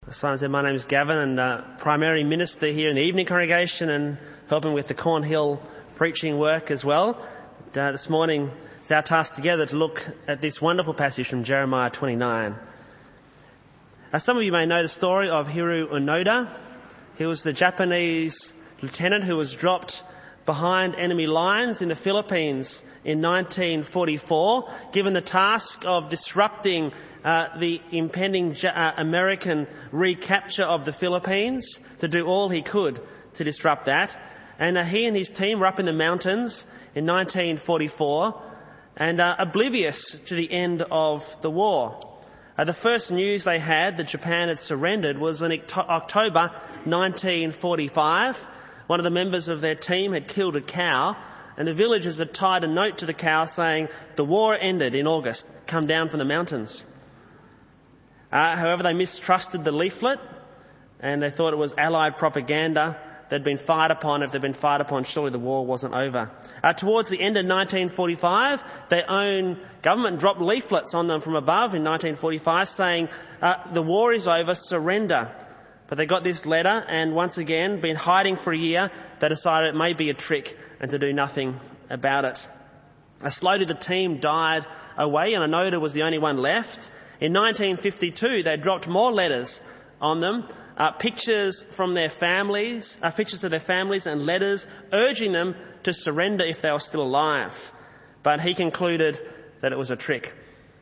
As Simon said, my name is Gavin and primary minister here in the evening congregation and helping with the Cornhill preaching work as well. This morning it's our task together to look at this wonderful passage from Jeremiah 29. Some of you may know the story of Hiroo Onoda. He was the Japanese lieutenant who was dropped behind enemy lines in the Philippines in 1944, given the task of disrupting the impending American recapture of the Philippines, to do all he could to disrupt that. And he and his team were up in the mountains in 1944 and oblivious to the end of the war. The first news they had that Japan had surrendered was in October 1945. One of the members of their team had killed a cow, and the villagers had tied a note to the cow saying, "The war ended in August, come down from the mountains." However, they mistrusted the leaflet, and they thought it was Allied propaganda that had been fired upon. If they'd been fired upon, surely the war wasn't over. Towards the end of 1945, their own government dropped leaflets on them from above in 1945 saying, "The war is over, surrender." But they got this letter, and once again, been hiding for a year, they decided it may be a trick and to do nothing about it. Slowly the team died away, and Onoda was the only one left. In 1952, they dropped more letters on them, pictures of their families and letters urging them to surrender if they were still alive. But he concluded that it was a trick.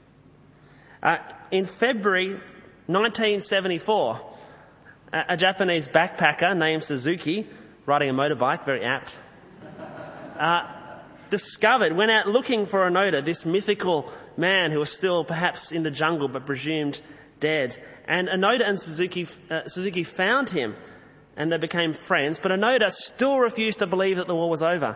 In February 1974, a Japanese backpacker named Suzuki, riding a motorbike, very apt, went out looking for Onoda, this mythical man who was still perhaps in the jungle but presumed dead. And Onoda and Suzuki found him and they became friends, but Onoda still refused to believe that the war was over.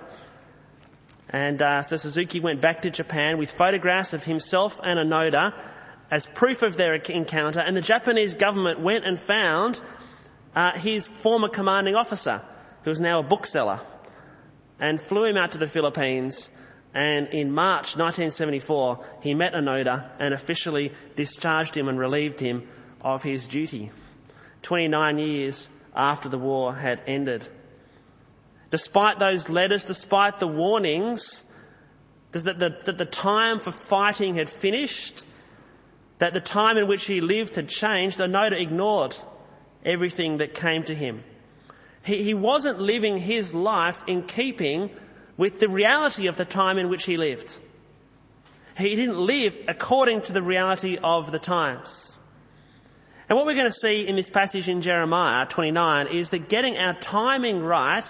And so Suzuki went back to Japan with photographs of himself and Onoda as proof of their encounter, and the Japanese government went and found his former commanding officer, who was now a bookseller, and flew him out to the Philippines. And in March 1974, he met Onoda and officially discharged him and relieved him of his duty, 29 years after the war had ended. Despite those letters, despite the warnings that the time for fighting had finished, that the time in which he lived had changed, Onoda ignored everything that came to him. He wasn't living his life in keeping with the reality of the time in which he lived. He didn't live according to the reality of the times. And what we're going to see in this passage in Jeremiah 29 is that getting our timing right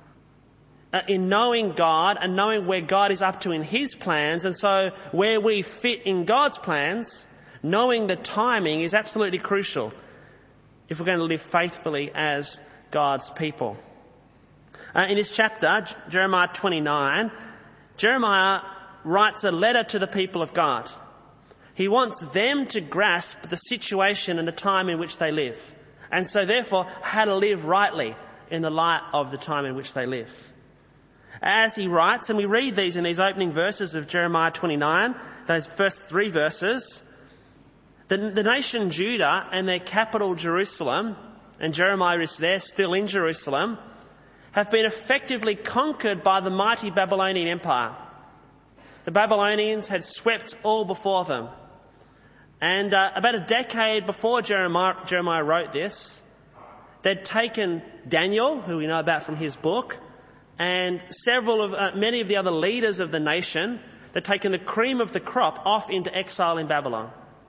in knowing God and knowing where God is up to in his plans, and so where we fit in God's plans, knowing the timing is absolutely crucial if we're going to live faithfully as God's people. In this chapter, Jeremiah 29, Jeremiah writes a letter to the people of God. He wants them to grasp the situation and the time in which they live, and so therefore how to live rightly in the light of the time in which they live. As he writes, and we read these in these opening verses of Jeremiah 29, those first 3 verses, the nation Judah and their capital Jerusalem, and Jeremiah is there still in Jerusalem, have been effectively conquered by the mighty Babylonian Empire. The Babylonians had swept all before them. And about a decade before Jeremiah wrote this, they'd taken Daniel, who we know about from his book, and many of the other leaders of the nation. They'd taken the cream of the crop off into exile in Babylon.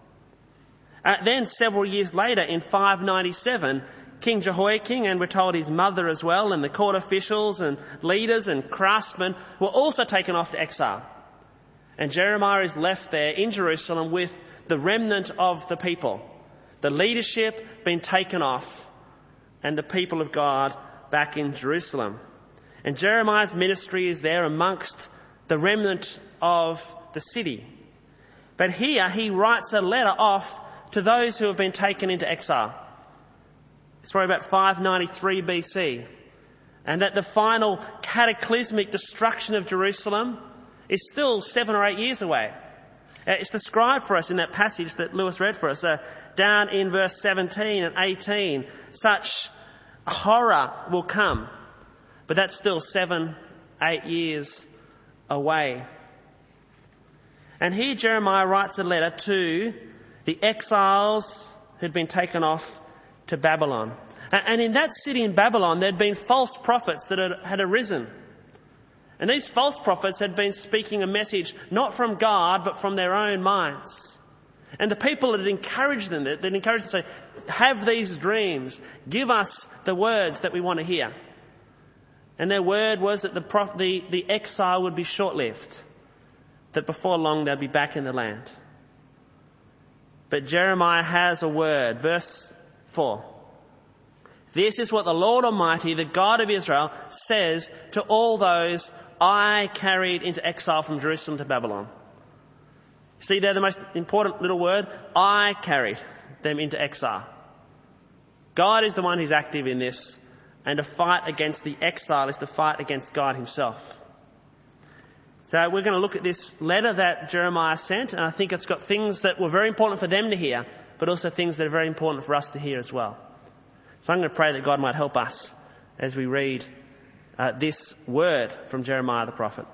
Then several years later, in 597, King Jehoiakim, and we're told his mother as well, and the court officials and leaders and craftsmen were also taken off to exile. And Jeremiah is left there in Jerusalem with the remnant of the people, the leadership being taken off, and the people of God back in Jerusalem. And Jeremiah's ministry is there amongst the remnant of the city. But here he writes a letter off to those who have been taken into exile. It's probably about 593 BC. And that the final cataclysmic destruction of Jerusalem is still 7 or 8 years away. It's described for us in that passage that Lewis read for us. down in verse 17 and 18, such horror will come. But that's still 7-8 years away. And here Jeremiah writes a letter to the exiles who'd been taken off to Babylon. And in that city in Babylon, there'd been false prophets that had arisen. And these false prophets had been speaking a message not from God, but from their own minds. And the people had encouraged them, they'd encouraged them to say, have these dreams, give us the words that we want to hear. And their word was that the exile would be short-lived, that before long they'd be back in the land. But Jeremiah has a word, verse 4. This is what the Lord Almighty, the God of Israel, says to all those I carried into exile from Jerusalem to Babylon. See there the most important little word? I carried them into exile. God is the one who's active in this, and to fight against the exile is to fight against God himself. So we're going to look at this letter that Jeremiah sent, and I think it's got things that were very important for them to hear, but also things that are very important for us to hear as well. So I'm going to pray that God might help us as we read this word from Jeremiah the prophet.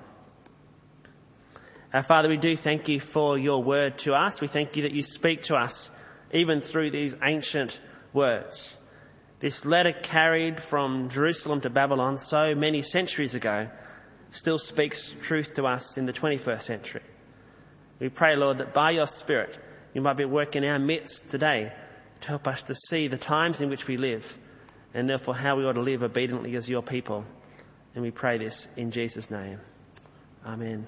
Our Father, we do thank you for your word to us. We thank you that you speak to us even through these ancient words. This letter carried from Jerusalem to Babylon so many centuries ago still speaks truth to us in the 21st century. We pray, Lord, that by your Spirit you might be at work in our midst today to help us to see the times in which we live and therefore how we ought to live obediently as your people. And we pray this in Jesus' name. Amen.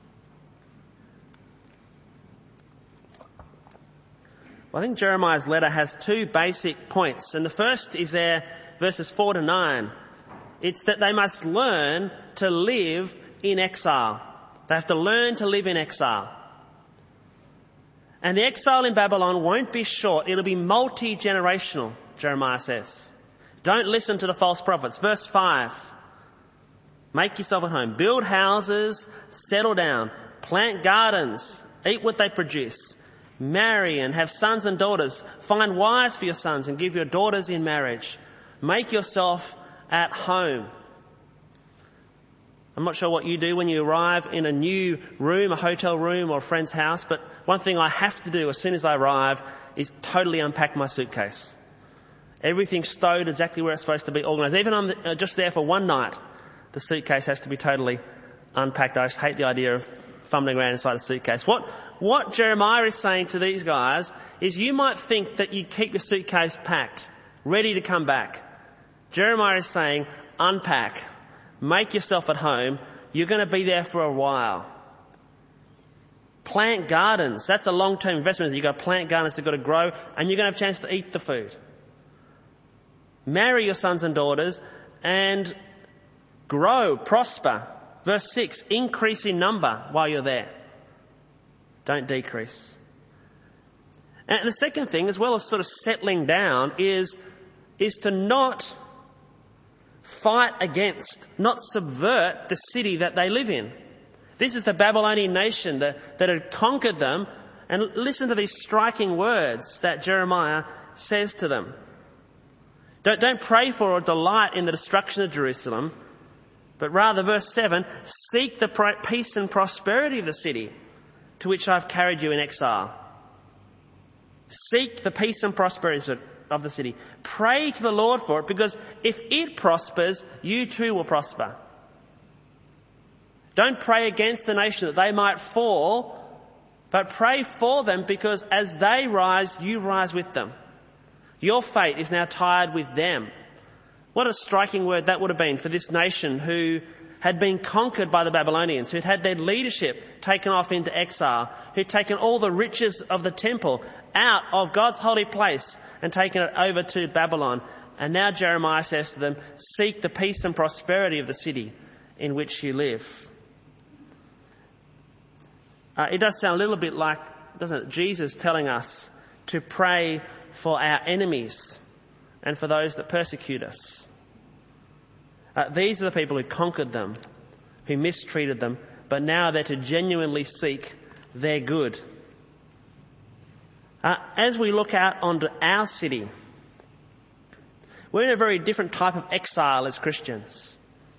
Well, I think Jeremiah's letter has two basic points. And the first is there, verses 4 to 9. It's that they must learn to live in exile. They have to learn to live in exile. And the exile in Babylon won't be short. It'll be multi-generational, Jeremiah says. Don't listen to the false prophets. Verse 5. Make yourself at home. Build houses, settle down, plant gardens, eat what they produce. Marry and have sons and daughters. Find wives for your sons and give your daughters in marriage. Make yourself at home. I'm not sure what you do when you arrive in a new room, a hotel room or a friend's house, but one thing I have to do as soon as I arrive is totally unpack my suitcase. Everything's stowed exactly where it's supposed to be organised. Even if I'm just there for one night, the suitcase has to be totally unpacked. I just hate the idea of fumbling around inside a suitcase. What Jeremiah is saying to these guys is you might think that you keep your suitcase packed, ready to come back. Jeremiah is saying, unpack, make yourself at home. You're going to be there for a while. Plant gardens. That's a long-term investment. You've got to plant gardens, they've got to grow, and you're going to have a chance to eat the food. Marry your sons and daughters and grow, prosper. Verse 6, increase in number while you're there. Don't decrease. And the second thing, as well as sort of settling down, is to not fight against, not subvert the city that they live in. This is the Babylonian nation that had conquered them. And listen to these striking words that Jeremiah says to them. Don't pray for or delight in the destruction of Jerusalem, but rather, verse 7, seek the peace and prosperity of the city to which I've carried you in exile. Seek the peace and prosperity of the city. Pray to the Lord for it, because if it prospers, you too will prosper. Don't pray against the nation that they might fall, but pray for them, because as they rise, you rise with them. Your fate is now tied with them. What a striking word that would have been for this nation who had been conquered by the Babylonians, who'd had their leadership taken off into exile, who'd taken all the riches of the temple out of God's holy place and taken it over to Babylon. And now Jeremiah says to them, seek the peace and prosperity of the city in which you live. It does sound a little bit like, doesn't it, Jesus telling us to pray for our enemies and for those that persecute us. These are the people who conquered them, who mistreated them, but now they're to genuinely seek their good. As we look out onto our city, we're in a very different type of exile as Christians.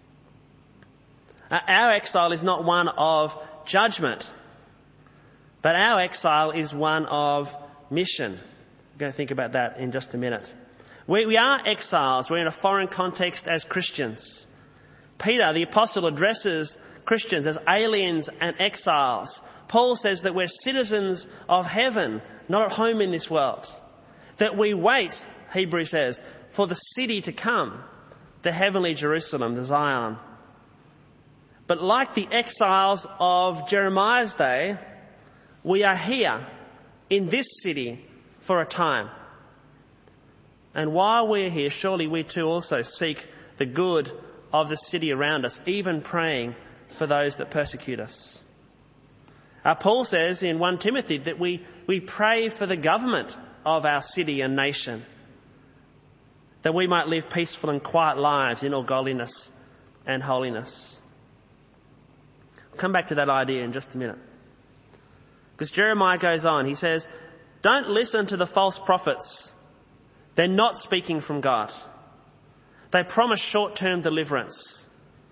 Our exile is not one of judgment, but our exile is one of mission. We're going to think about that in just a minute. We are exiles. We're in a foreign context as Christians. Peter, the apostle, addresses Christians as aliens and exiles. Paul says that we're citizens of heaven, not at home in this world. That we wait, Hebrews says, for the city to come, the heavenly Jerusalem, the Zion. But like the exiles of Jeremiah's day, we are here in this city for a time. And while we're here, surely we too also seek the good of the city around us, even praying for those that persecute us. Paul says in 1 Timothy that we pray for the government of our city and nation, that we might live peaceful and quiet lives in all godliness and holiness. I'll come back to that idea in just a minute. Because Jeremiah goes on, he says, don't listen to the false prophets. They're not speaking from God. They promise short-term deliverance.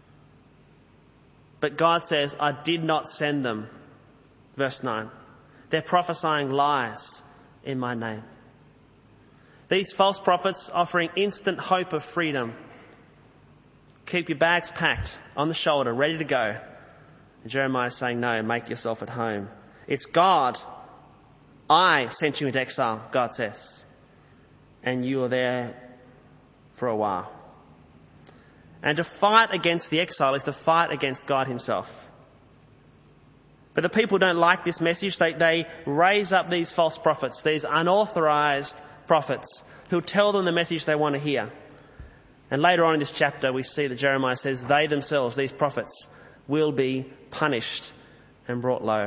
But God says, I did not send them. Verse 9. They're prophesying lies in my name. These false prophets offering instant hope of freedom. Keep your bags packed on the shoulder, ready to go. And Jeremiah is saying, no, make yourself at home. It's God. I sent you into exile, God says. And you are there for a while. And to fight against the exile is to fight against God himself. But the people don't like this message. They raise up these false prophets, these unauthorized prophets who tell them the message they want to hear. And later on in this chapter, we see that Jeremiah says they themselves, these prophets, will be punished and brought low.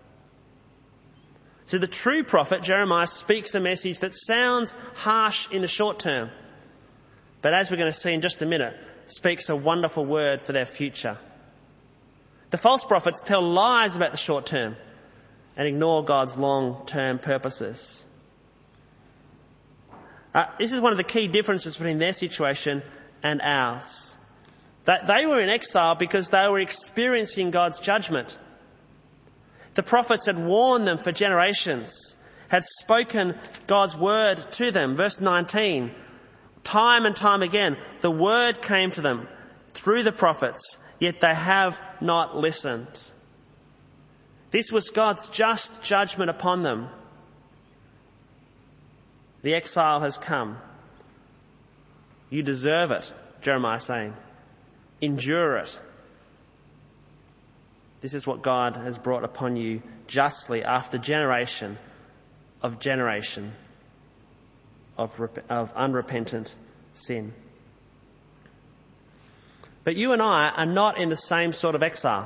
To the true prophet, Jeremiah speaks a message that sounds harsh in the short term, but as we're going to see in just a minute, speaks a wonderful word for their future. The false prophets tell lies about the short term and ignore God's long-term purposes. This is one of the key differences between their situation and ours. That they were in exile because they were experiencing God's judgment. The prophets had warned them for generations, had spoken God's word to them. Verse 19, time and time again, the word came to them through the prophets, yet they have not listened. This was God's just judgment upon them. The exile has come. You deserve it, Jeremiah is saying. Endure it. This is what God has brought upon you justly after generation of unrepentant sin. But you and I are not in the same sort of exile.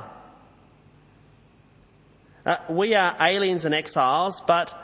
We are aliens and exiles, but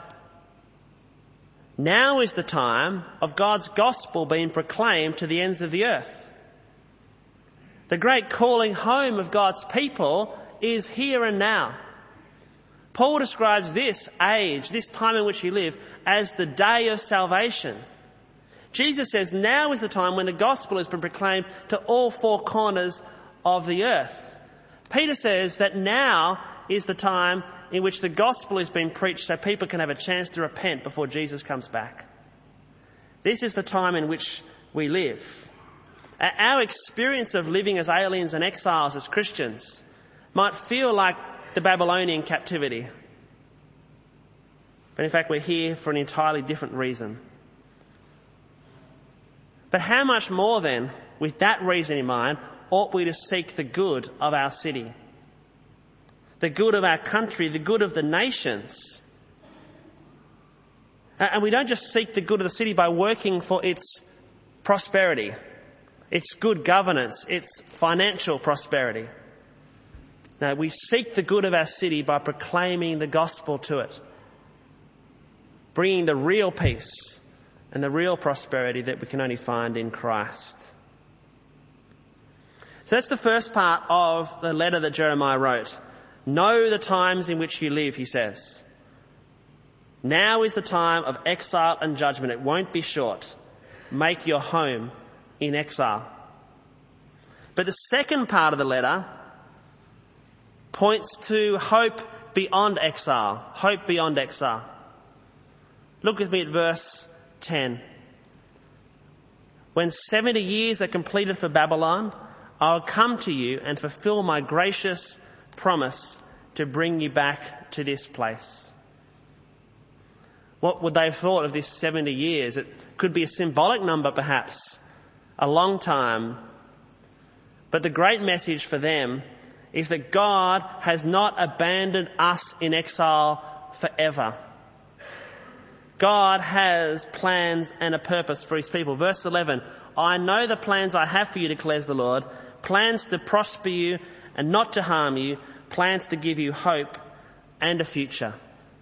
now is the time of God's gospel being proclaimed to the ends of the earth. The great calling home of God's people is here and now. Paul describes this age, this time in which we live, as the day of salvation. Jesus says now is the time when the gospel has been proclaimed to all four corners of the earth. Peter says that now is the time in which the gospel is being preached so people can have a chance to repent before Jesus comes back. This is the time in which we live. Our experience of living as aliens and exiles as Christians might feel like the Babylonian captivity. But in fact, we're here for an entirely different reason. But how much more then, with that reason in mind, ought we to seek the good of our city? The good of our country, the good of the nations. And we don't just seek the good of the city by working for its prosperity, its good governance, its financial prosperity. No, we seek the good of our city by proclaiming the gospel to it, bringing the real peace and the real prosperity that we can only find in Christ. So that's the first part of the letter that Jeremiah wrote. Know the times in which you live, he says. Now is the time of exile and judgment. It won't be short. Make your home in exile. But the second part of the letter points to hope beyond exile. Hope beyond exile. Look with me at verse 10. When 70 years are completed for Babylon, I'll come to you and fulfill my gracious promise to bring you back to this place. What would they have thought of this 70 years? It could be a symbolic number perhaps, a long time. But the great message for them is that God has not abandoned us in exile forever. God has plans and a purpose for his people. Verse 11, I know the plans I have for you, declares the Lord, plans to prosper you and not to harm you, plans to give you hope and a future.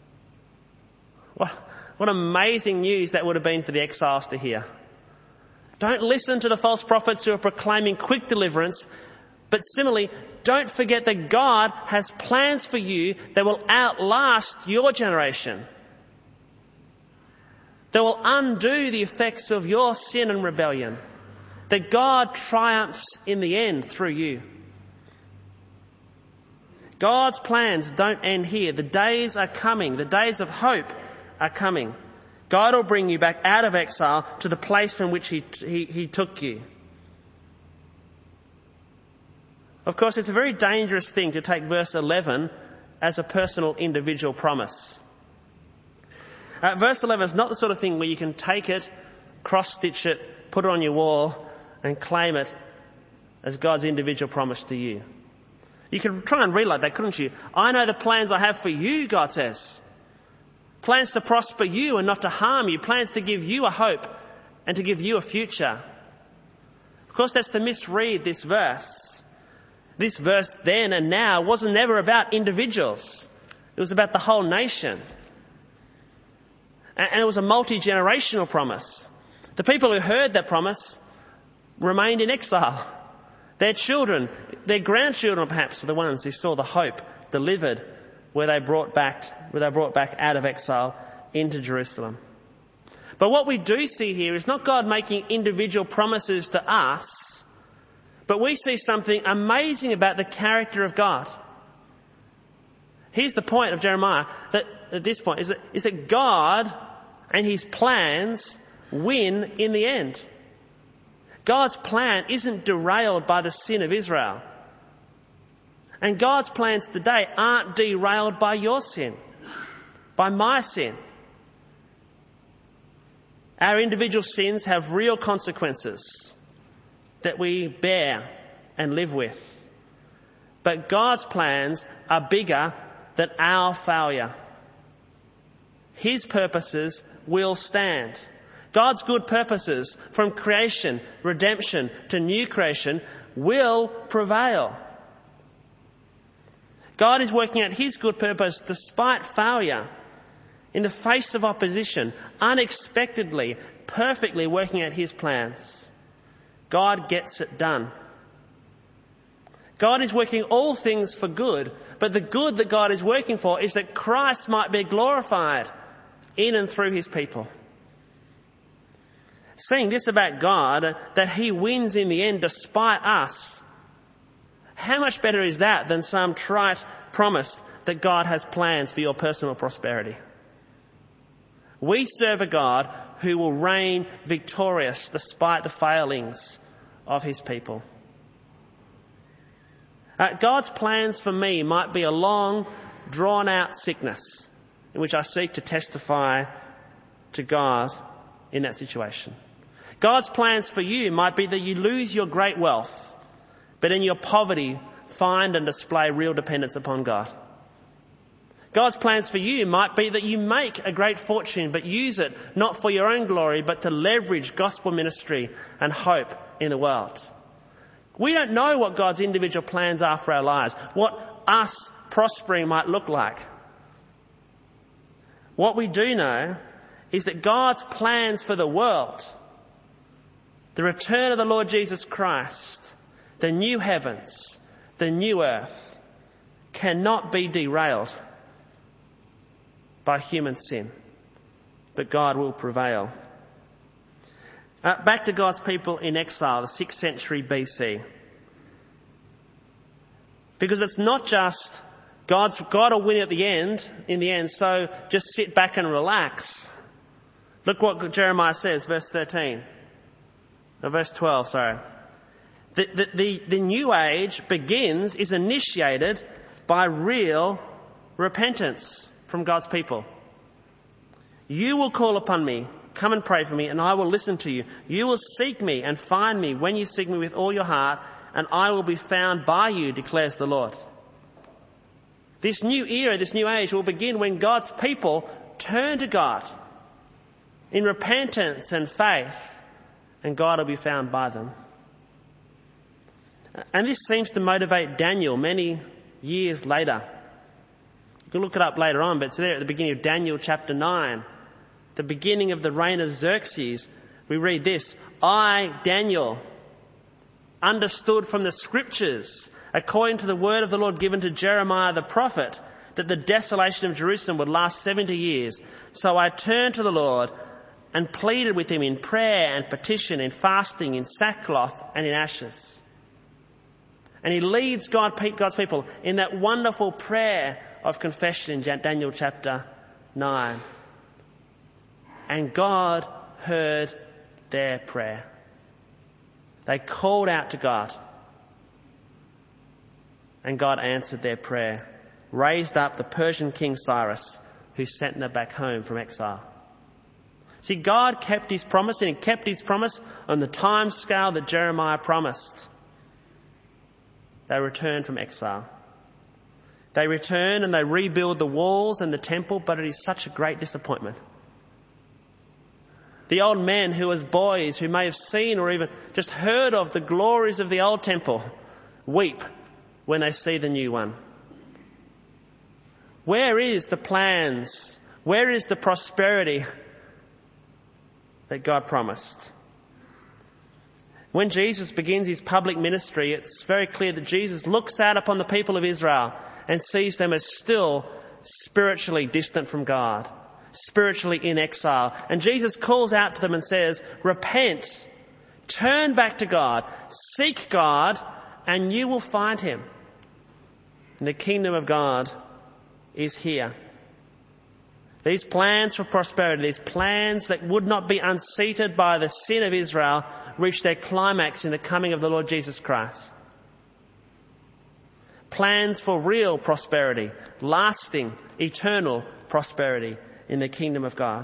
What amazing news that would have been for the exiles to hear. Don't listen to the false prophets who are proclaiming quick deliverance, but similarly, don't forget that God has plans for you that will outlast your generation. That will undo the effects of your sin and rebellion. That God triumphs in the end through you. God's plans don't end here. The days are coming. The days of hope are coming. God will bring you back out of exile to the place from which he took you. Of course, it's a very dangerous thing to take verse 11 as a personal individual promise. Verse 11 is not the sort of thing where you can take it, cross-stitch it, put it on your wall and claim it as God's individual promise to you. You could try and read like that, couldn't you? I know the plans I have for you, God says. Plans to prosper you and not to harm you. Plans to give you a hope and to give you a future. Of course, that's to misread this verse. This verse then and now wasn't never about individuals. It was about the whole nation. And it was a multi-generational promise. The people who heard that promise remained in exile. Their children, their grandchildren perhaps, are the ones who saw the hope delivered where they brought back out of exile into Jerusalem. But what we do see here is not God making individual promises to us, but we see something amazing about the character of God. Here's the point of Jeremiah, that at this point, is that God and his plans win in the end. God's plan isn't derailed by the sin of Israel. And God's plans today aren't derailed by your sin, by my sin. Our individual sins have real consequences that we bear and live with. But God's plans are bigger than our failure. His purposes will stand. God's good purposes, from creation, redemption to new creation, will prevail. God is working out his good purpose despite failure, in the face of opposition, unexpectedly, perfectly working out his plans. God gets it done. God is working all things for good, but the good that God is working for is that Christ might be glorified in and through his people. Saying this about God, that he wins in the end despite us, how much better is that than some trite promise that God has plans for your personal prosperity? We serve a God who will reign victorious despite the failings of his people. God's plans for me might be a long, drawn-out sickness in which I seek to testify to God in that situation. God's plans for you might be that you lose your great wealth, but in your poverty, find and display real dependence upon God. God's plans for you might be that you make a great fortune, but use it not for your own glory, but to leverage gospel ministry and hope in the world. We don't know what God's individual plans are for our lives, what us prospering might look like. What we do know is that God's plans for the world, the return of the Lord Jesus Christ, the new heavens, the new earth, cannot be derailed by human sin. but God will prevail. Back to God's people in exile, the 6th century BC. Because it's not just God will win in the end, so just sit back and relax. Look what Jeremiah says, verse 12, sorry. The new age is initiated by real repentance from God's people. You will call upon me, come and pray for me, and I will listen to you. You will seek me and find me when you seek me with all your heart, and I will be found by you, declares the Lord. This new era, this new age will begin when God's people turn to God in repentance and faith, and God will be found by them. And this seems to motivate Daniel many years later. You can look it up later on, but it's there at the beginning of Daniel chapter 9. The beginning of the reign of Xerxes, we read this: I, Daniel, understood from the scriptures, according to the word of the Lord given to Jeremiah the prophet, that the desolation of Jerusalem would last 70 years. So I turned to the Lord and pleaded with him in prayer and petition, in fasting, in sackcloth and in ashes. And he leads God's people in that wonderful prayer of confession in Daniel chapter 9. And God heard their prayer. They called out to God. And God answered their prayer, raised up the Persian king Cyrus, who sent them back home from exile. See, God kept his promise, and he kept his promise on the time scale that Jeremiah promised. They returned from exile. They return and they rebuild the walls and the temple, but it is such a great disappointment. The old men who as boys, who may have seen or even just heard of the glories of the old temple, weep when they see the new one. Where is the plans? Where is the prosperity that God promised? When Jesus begins his public ministry, it's very clear that Jesus looks out upon the people of Israel and sees them as still spiritually distant from God, spiritually in exile. And Jesus calls out to them and says, repent, turn back to God, seek God, and you will find him. And the kingdom of God is here. These plans for prosperity, these plans that would not be unseated by the sin of Israel, reach their climax in the coming of the Lord Jesus Christ. Plans for real prosperity, lasting, eternal prosperity in the kingdom of God.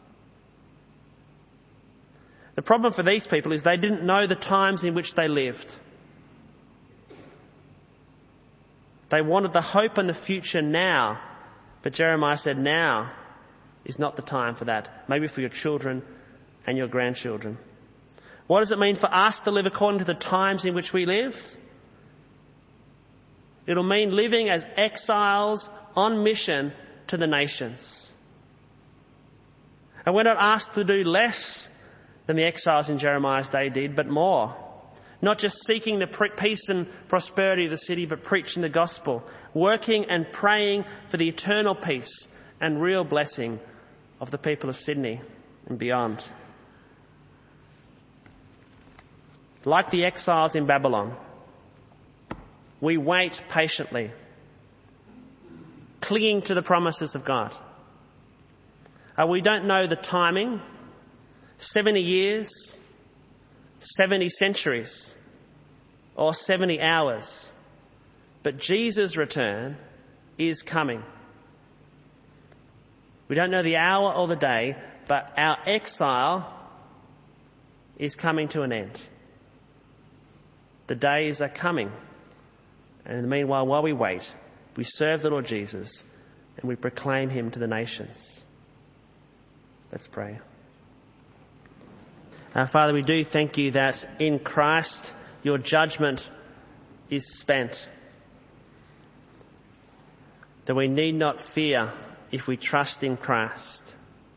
The problem for these people is they didn't know the times in which they lived. They wanted the hope and the future now, but Jeremiah said now is not the time for that. Maybe for your children and your grandchildren. What does it mean for us to live according to the times in which we live? It'll mean living as exiles on mission to the nations. And we're not asked to do less than the exiles in Jeremiah's day did, but more. Not just seeking the peace and prosperity of the city, but preaching the gospel, working and praying for the eternal peace and real blessing of the people of Sydney and beyond. Like the exiles in Babylon, we wait patiently, clinging to the promises of God. We don't know the timing, 70 years, 70 centuries, or 70 hours, but Jesus' return is coming. We don't know the hour or the day, but our exile is coming to an end. The days are coming. And in the meanwhile, while we wait, we serve the Lord Jesus and we proclaim him to the nations. Let's pray. Father, we do thank you that in Christ your judgment is spent. That we need not fear if we trust in Christ.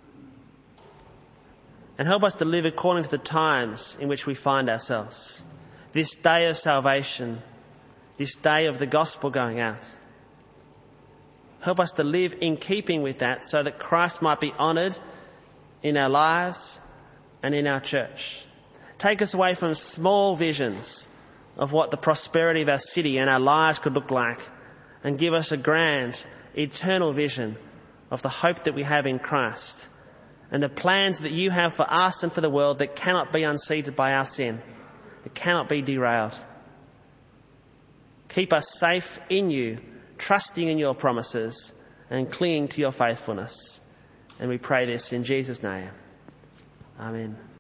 And help us to live according to the times in which we find ourselves. This day of salvation, this day of the gospel going out. Help us to live in keeping with that so that Christ might be honoured in our lives and in our church. Take us away from small visions of what the prosperity of our city and our lives could look like, and give us a grand, eternal vision of the hope that we have in Christ and the plans that you have for us and for the world that cannot be unseated by our sin. It cannot be derailed. Keep us safe in you, trusting in your promises and clinging to your faithfulness. And we pray this in Jesus' name. Amen.